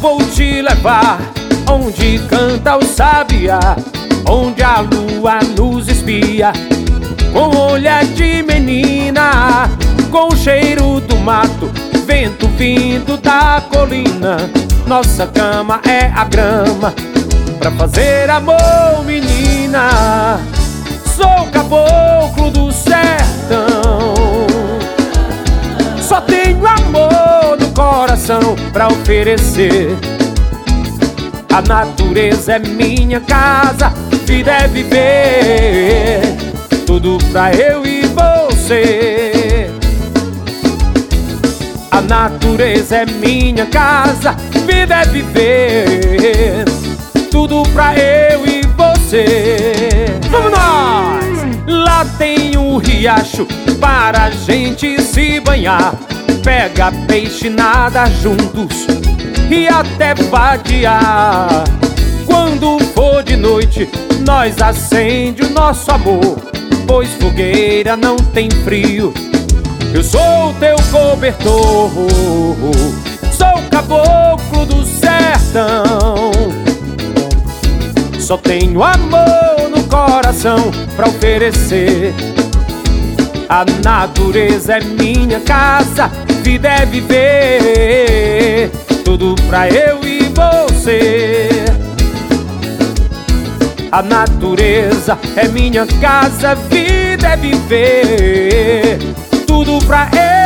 vou te levar onde canta o sabiá, onde a lua nos espia, com olhar de menina, com o cheiro do mato, vento vindo da colina. Nossa cama é a grama pra fazer amor, menina. Sou caboclo do sertão, só tenho amor no coração pra oferecer. A natureza é minha casa, vida é viver, tudo pra eu e você. A natureza é minha casa, vida é viver, tudo pra eu e você. Vamos nós! Lá tem um riacho para a gente se banhar, pega peixe, nada juntos e até vadiar. Quando for de noite, nós acende o nosso amor, pois fogueira não tem frio, eu sou teu cobertor. Sou caboclo do sertão, só tenho amor no coração pra oferecer. A natureza é minha casa, vida é viver, tudo pra eu e você. A natureza é minha casa, vida é viver, tudo pra eu